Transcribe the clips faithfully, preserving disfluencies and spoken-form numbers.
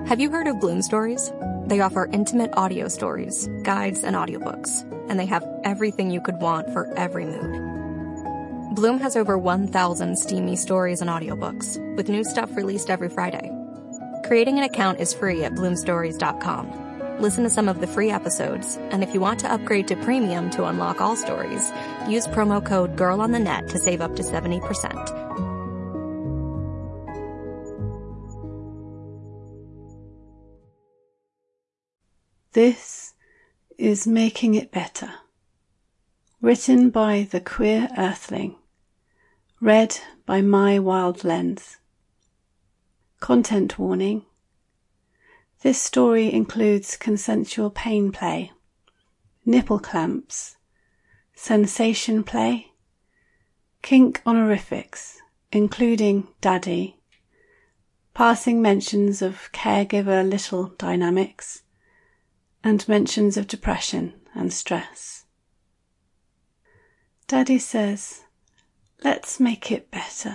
Have you heard of Bloom Stories? They offer intimate audio stories, guides, and audiobooks, and they have everything you could want for every mood. Bloom has over one thousand steamy stories and audiobooks, with new stuff released every Friday. Creating an account is free at bloom stories dot com. Listen to some of the free episodes, and if you want to upgrade to premium to unlock all stories, use promo code GIRLONTHENET to save up to seventy percent. This is Making It Better. Written by The Queer Earthling. Read by My Wild Lens. Content warning. This story includes consensual pain play, nipple clamps, sensation play, kink honorifics, including daddy, passing mentions of caregiver little dynamics, and mentions of depression and stress. Daddy says, "Let's make it better."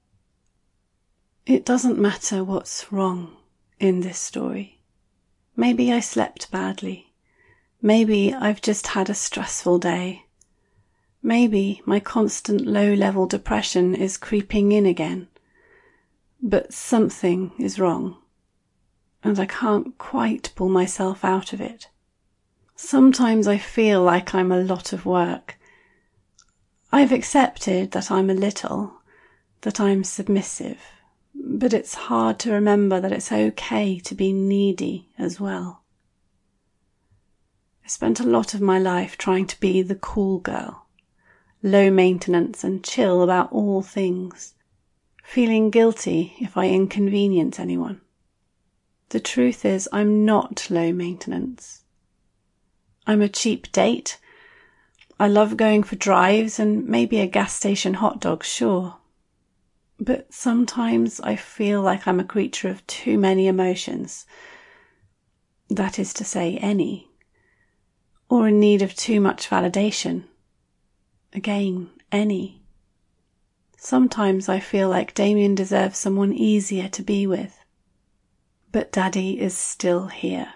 It doesn't matter what's wrong in this story. Maybe I slept badly. Maybe I've just had a stressful day. Maybe my constant low-level depression is creeping in again. But something is wrong, and I can't quite pull myself out of it. Sometimes I feel like I'm a lot of work. I've accepted that I'm a little, that I'm submissive, but it's hard to remember that it's okay to be needy as well. I spent a lot of my life trying to be the cool girl, low maintenance and chill about all things, feeling guilty if I inconvenience anyone. The truth is, I'm not low maintenance. I'm a cheap date. I love going for drives and maybe a gas station hot dog, sure. But sometimes I feel like I'm a creature of too many emotions. That is to say, any. Or in need of too much validation. Again, any. Sometimes I feel like Damien deserves someone easier to be with. But Daddy is still here.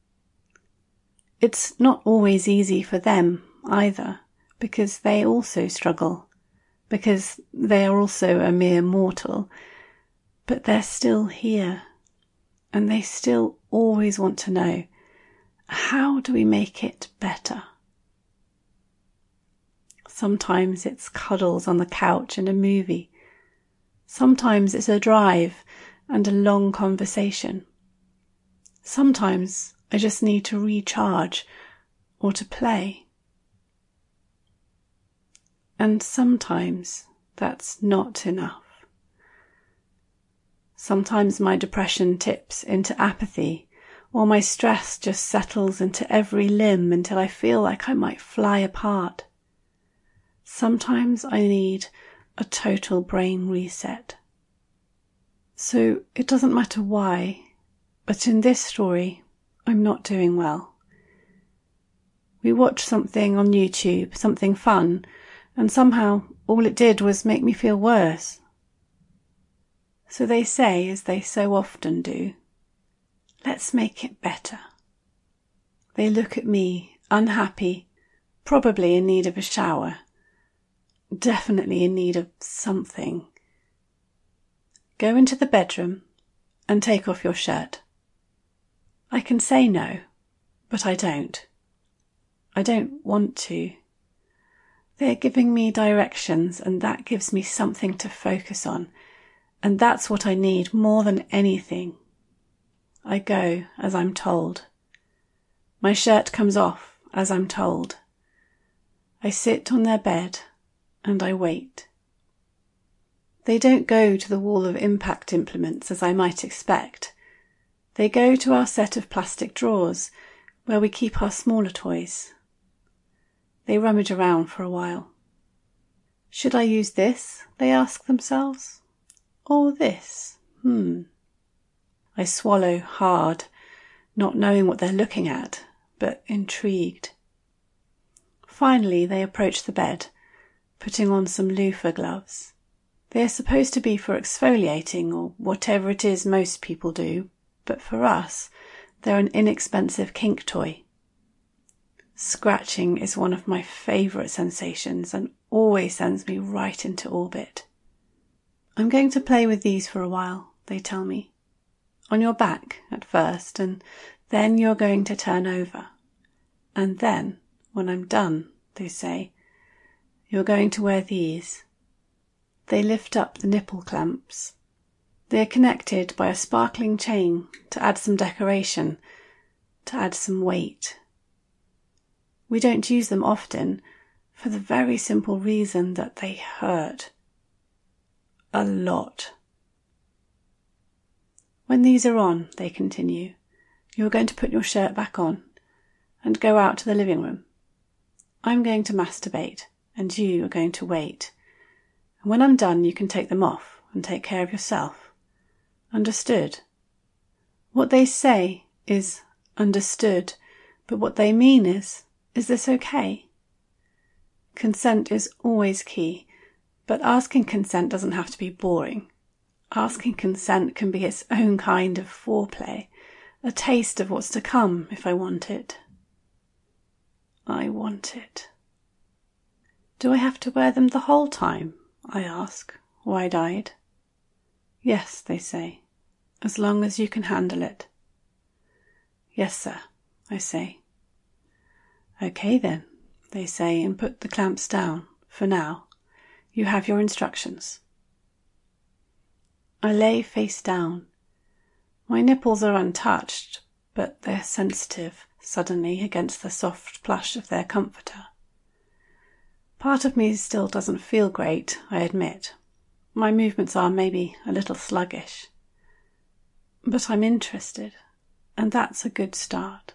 It's not always easy for them either, because they also struggle, because they are also a mere mortal, but they're still here, and they still always want to know, how do we make it better? Sometimes it's cuddles on the couch and a movie. Sometimes it's a drive and a long conversation. Sometimes I just need to recharge or to play. And sometimes that's not enough. Sometimes my depression tips into apathy, or my stress just settles into every limb until I feel like I might fly apart. Sometimes I need a total brain reset. So it doesn't matter why, but in this story, I'm not doing well. We watched something on YouTube, something fun, and somehow all it did was make me feel worse. So they say, as they so often do, let's make it better. They look at me, unhappy, probably in need of a shower, definitely in need of something. Go into the bedroom and take off your shirt. I can say no, but I don't. I don't want to. They're giving me directions, and that gives me something to focus on, and that's what I need more than anything. I go as I'm told. My shirt comes off as I'm told. I sit on their bed and I wait. They don't go to the wall of impact implements as I might expect. They go to our set of plastic drawers where we keep our smaller toys. They rummage around for a while. Should I use this, they ask themselves, or this? Hmm. I swallow hard, not knowing what they're looking at, but intrigued. Finally, they approach the bed, putting on some loofah gloves. They are supposed to be for exfoliating or whatever it is most people do, but for us, they're an inexpensive kink toy. Scratching is one of my favourite sensations and always sends me right into orbit. I'm going to play with these for a while, they tell me. On your back at first, and then you're going to turn over. And then, when I'm done, they say, you're going to wear these. They lift up the nipple clamps. They are connected by a sparkling chain to add some decoration, to add some weight. We don't use them often for the very simple reason that they hurt. A lot. When these are on, they continue, you're going to put your shirt back on and go out to the living room. I'm going to masturbate and you are going to wait. And when I'm done, you can take them off and take care of yourself. Understood? What they say is understood, but what they mean is, is this okay? Consent is always key, but asking consent doesn't have to be boring. Asking consent can be its own kind of foreplay, a taste of what's to come if I want it. I want it. Do I have to wear them the whole time? I ask, wide-eyed. Yes, they say, as long as you can handle it. Yes, sir, I say. Okay then, they say, and put the clamps down, for now. You have your instructions. I lay face down. My nipples are untouched, but they're sensitive, suddenly, against the soft plush of their comforter. Part of me still doesn't feel great, I admit. My movements are maybe a little sluggish. But I'm interested, and that's a good start.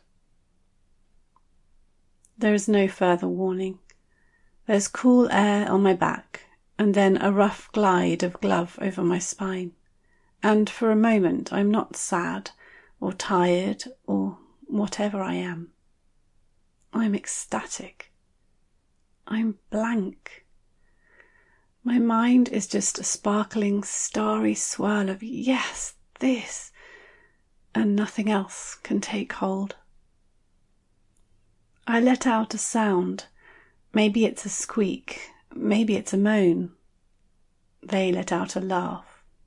There is no further warning. There's cool air on my back, and then a rough glide of glove over my spine. And for a moment I'm not sad, or tired, or whatever I am. I'm ecstatic. I'm blank. My mind is just a sparkling, starry swirl of yes, this, and nothing else can take hold. I let out a sound. Maybe it's a squeak, maybe it's a moan. They let out a laugh.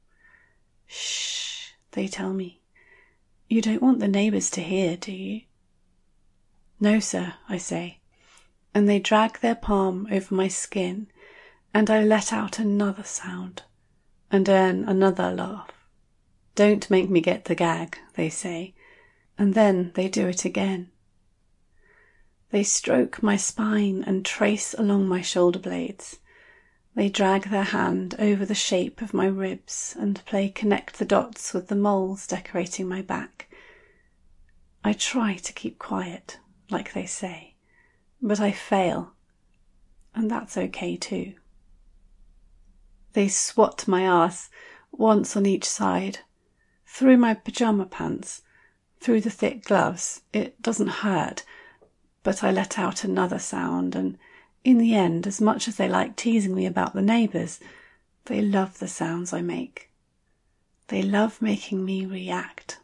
Shh, they tell me. You don't want the neighbours to hear, do you? No, sir, I say, and they drag their palm over my skin, and I let out another sound, and then another laugh. Don't make me get the gag, they say, and then they do it again. They stroke my spine and trace along my shoulder blades. They drag their hand over the shape of my ribs and play connect the dots with the moles decorating my back. I try to keep quiet, like they say, but I fail, and that's okay too. They swat my ass, once on each side, through my pyjama pants, through the thick gloves. It doesn't hurt, but I let out another sound, and in the end, as much as they like teasing me about the neighbours, they love the sounds I make. They love making me react.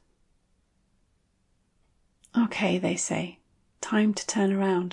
Okay, they say, time to turn around.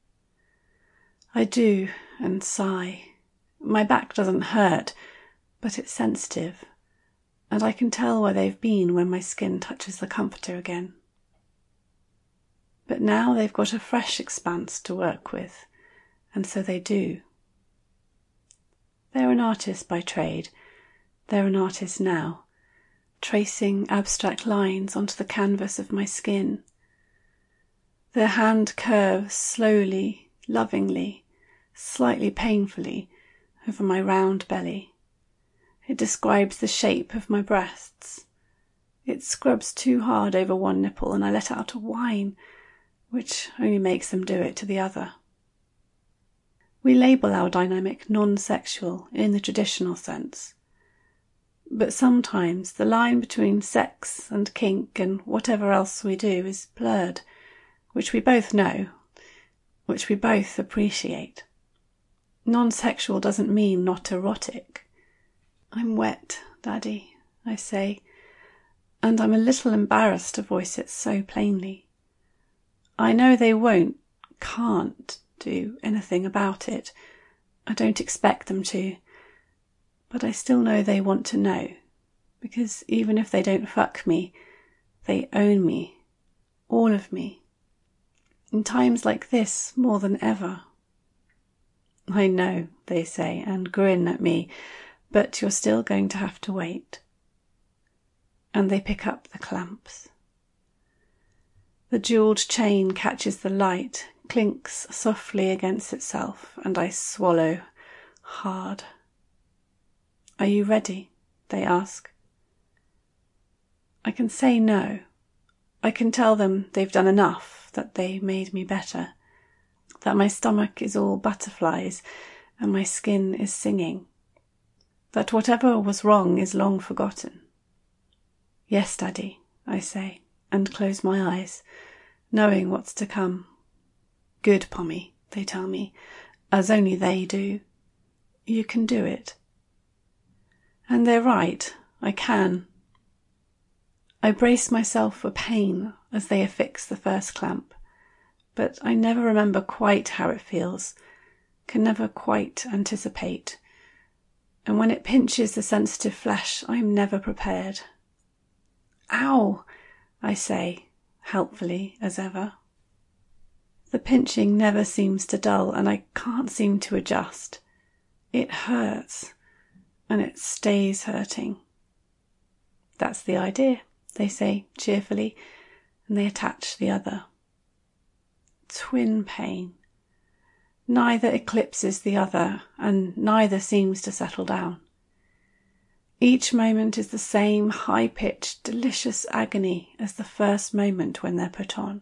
I do, and sigh. My back doesn't hurt, but it's sensitive, and I can tell where they've been when my skin touches the comforter again. But now they've got a fresh expanse to work with, and so they do. They're an artist by trade. They're an artist now, tracing abstract lines onto the canvas of my skin. Their hand curves slowly, lovingly, slightly painfully over my round belly. It describes the shape of my breasts. It scrubs too hard over one nipple and I let out a whine, which only makes them do it to the other. We label our dynamic non-sexual in the traditional sense. But sometimes the line between sex and kink and whatever else we do is blurred, which we both know, which we both appreciate. Non-sexual doesn't mean not erotic. I'm wet, Daddy, I say, and I'm a little embarrassed to voice it so plainly. I know they won't, can't do anything about it. I don't expect them to. But I still know they want to know, because even if they don't fuck me, they own me, all of me. In times like this, more than ever. I know, they say, and grin at me, but you're still going to have to wait. And they pick up the clamps. The jewelled chain catches the light, clinks softly against itself, and I swallow hard. Are you ready? They ask. I can say no. I can tell them they've done enough, that they made me better, that my stomach is all butterflies and my skin is singing, that whatever was wrong is long forgotten. Yes, Daddy, I say, and close my eyes, knowing what's to come. Good, Pommy, they tell me, as only they do. You can do it. And they're right, I can. I brace myself for pain as they affix the first clamp, but I never remember quite how it feels, can never quite anticipate, and when it pinches the sensitive flesh, I am never prepared. Ow, I say, helpfully as ever. The pinching never seems to dull, and I can't seem to adjust. It hurts, and it stays hurting. That's the idea, they say cheerfully, and they attach the other. Twin pain. Neither eclipses the other, and neither seems to settle down. Each moment is the same high-pitched, delicious agony as the first moment when they're put on.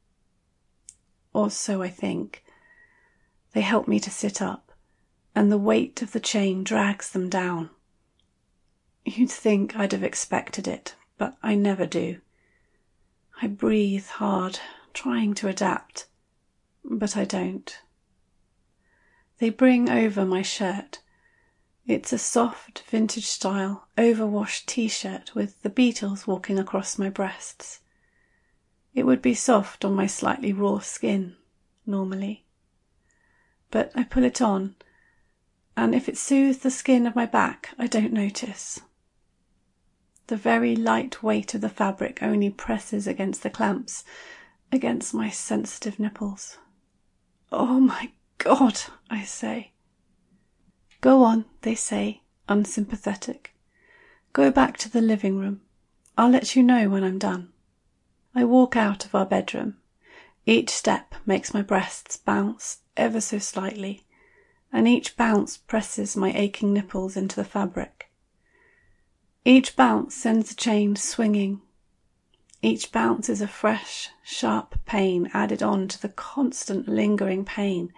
Or so I think. They help me to sit up, and the weight of the chain drags them down. You'd think I'd have expected it, but I never do. I breathe hard, trying to adapt, but I don't. They bring over my shirt. It's a soft, vintage-style, overwashed t-shirt with the Beatles walking across my breasts. It would be soft on my slightly raw skin, normally. But I pull it on, and if it soothes the skin of my back, I don't notice. The very light weight of the fabric only presses against the clamps, against my sensitive nipples. Oh my God, I say. Go on, they say, unsympathetic. Go back to the living room. I'll let you know when I'm done. I walk out of our bedroom. Each step makes my breasts bounce ever so slightly, and each bounce presses my aching nipples into the fabric. Each bounce sends the chain swinging. Each bounce is a fresh, sharp pain added on to the constant lingering pain.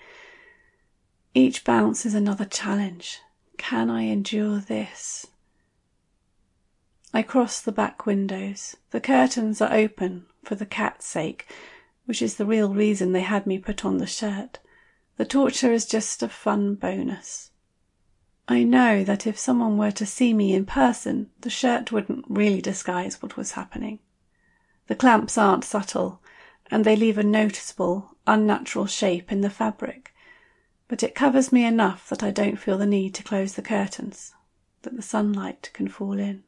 Each bounce is another challenge. Can I endure this? I cross the back windows. The curtains are open for the cat's sake, which is the real reason they had me put on the shirt. The torture is just a fun bonus. I know that if someone were to see me in person, the shirt wouldn't really disguise what was happening. The clamps aren't subtle, and they leave a noticeable, unnatural shape in the fabric, but it covers me enough that I don't feel the need to close the curtains, that the sunlight can fall in.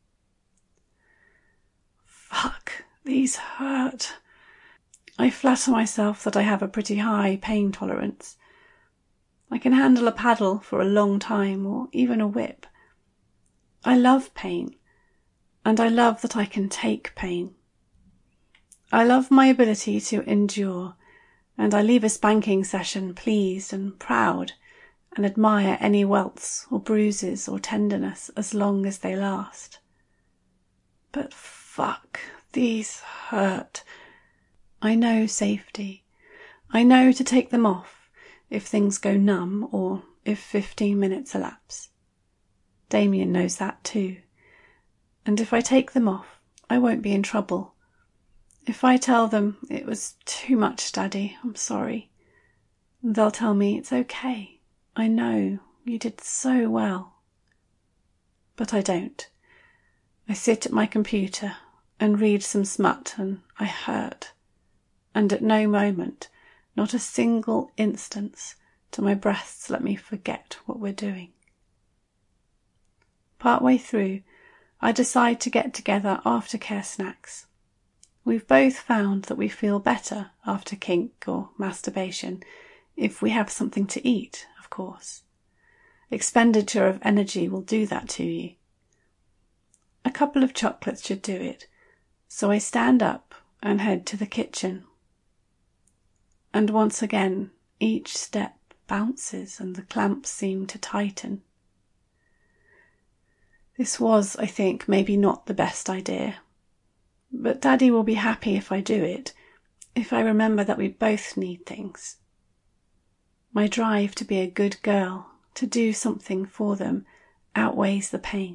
Fuck, these hurt. I flatter myself that I have a pretty high pain tolerance. I can handle a paddle for a long time, or even a whip. I love pain, and I love that I can take pain. I love my ability to endure, and I leave a spanking session pleased and proud, and admire any welts or bruises or tenderness as long as they last. But fuck, these hurt. I know safety. I know to take them off if things go numb or if fifteen minutes elapse. Damien knows that too. And if I take them off, I won't be in trouble. If I tell them it was too much, Daddy, I'm sorry, they'll tell me it's okay. I know, you did so well. But I don't. I sit at my computer, and read some smut, and I hurt. And at no moment, not a single instance, do my breasts let me forget what we're doing. Partway through, I decide to get together aftercare snacks. We've both found that we feel better after kink or masturbation if we have something to eat, of course. Expenditure of energy will do that to you. A couple of chocolates should do it, so I stand up and head to the kitchen. And once again, each step bounces and the clamps seem to tighten. This was, I think, maybe not the best idea. But Daddy will be happy if I do it, if I remember that we both need things. My drive to be a good girl, to do something for them, outweighs the pain.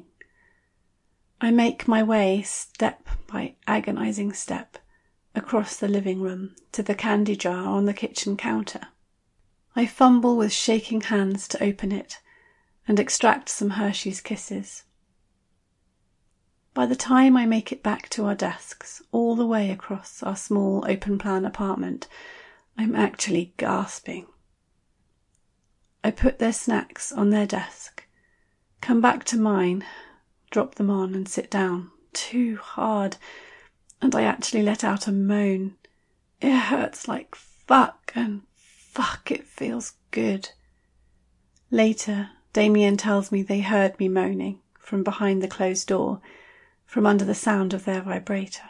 I make my way, step by agonizing step, across the living room to the candy jar on the kitchen counter. I fumble with shaking hands to open it and extract some Hershey's Kisses. By the time I make it back to our desks, all the way across our small open-plan apartment, I'm actually gasping. I put their snacks on their desk, come back to mine, drop them on and sit down, too hard, and I actually let out a moan. It hurts like fuck, and fuck, it feels good. Later, Damien tells me they heard me moaning from behind the closed door, from under the sound of their vibrator.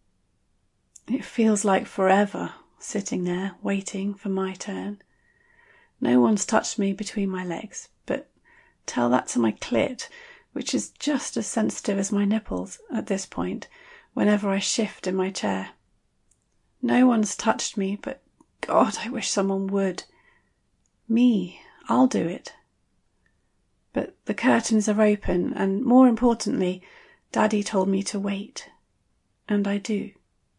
It feels like forever, sitting there, waiting for my turn. No one's touched me between my legs, but tell that to my clit, which is just as sensitive as my nipples at this point, whenever I shift in my chair. No one's touched me, but God, I wish someone would. Me, I'll do it. But the curtains are open, and more importantly, Daddy told me to wait. And I do.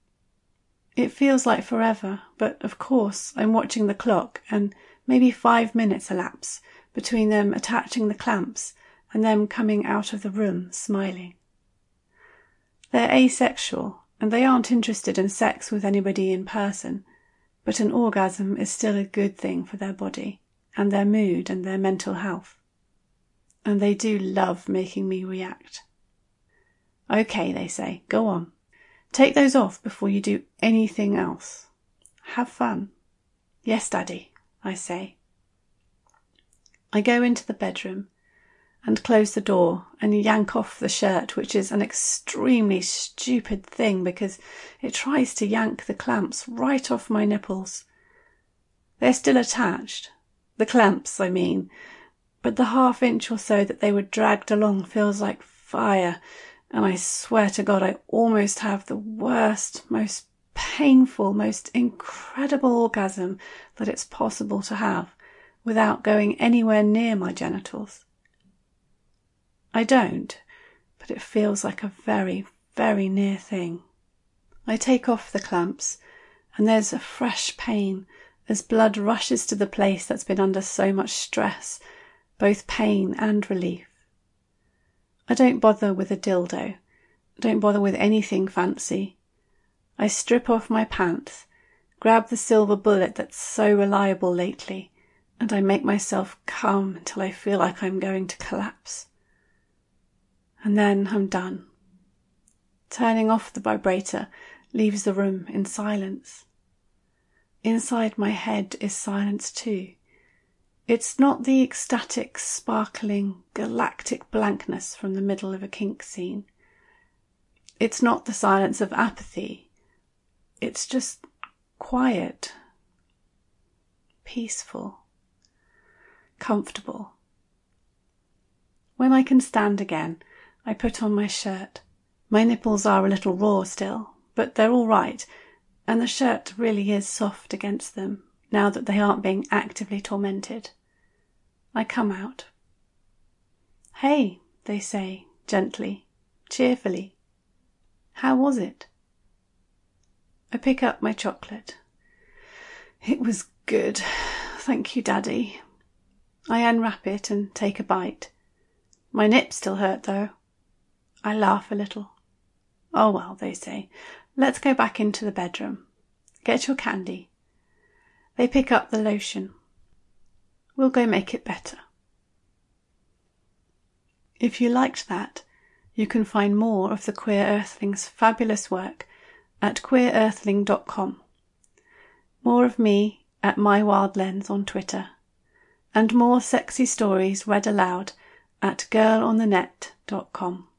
It feels like forever, but of course I'm watching the clock, and maybe five minutes elapse between them attaching the clamps and them coming out of the room smiling. They're asexual, and they aren't interested in sex with anybody in person, but an orgasm is still a good thing for their body, and their mood and their mental health. And they do love making me react. Okay, they say, go on. Take those off before you do anything else. Have fun. Yes, Daddy, I say. I go into the bedroom and close the door and yank off the shirt, which is an extremely stupid thing because it tries to yank the clamps right off my nipples. They're still attached. The clamps, I mean. But the half inch or so that they were dragged along feels like fire, and I swear to God I almost have the worst, most painful, most incredible orgasm that it's possible to have without going anywhere near my genitals. I don't, but it feels like a very, very near thing. I take off the clamps, and there's a fresh pain as blood rushes to the place that's been under so much stress, both pain and relief. I don't bother with a dildo, don't bother with anything fancy. I strip off my pants, grab the silver bullet that's so reliable lately, and I make myself come until I feel like I'm going to collapse. And then I'm done. Turning off the vibrator leaves the room in silence. Inside my head is silence too. It's not the ecstatic, sparkling, galactic blankness from the middle of a kink scene. It's not the silence of apathy. It's just quiet, peaceful, comfortable. When I can stand again, I put on my shirt. My nipples are a little raw still, but they're all right, and the shirt really is soft against them, now that they aren't being actively tormented. I come out. Hey, they say, gently, cheerfully. How was it? I pick up my chocolate. It was good. Thank you, Daddy. I unwrap it and take a bite. My nips still hurt, though. I laugh a little. Oh well, they say, let's go back into the bedroom. Get your candy. They pick up the lotion. We'll go make it better. If you liked that, you can find more of the Queer Earthling's fabulous work at queer earthling dot com. More of me at My Wild Lens on Twitter, and more sexy stories read aloud at girl on the net dot com.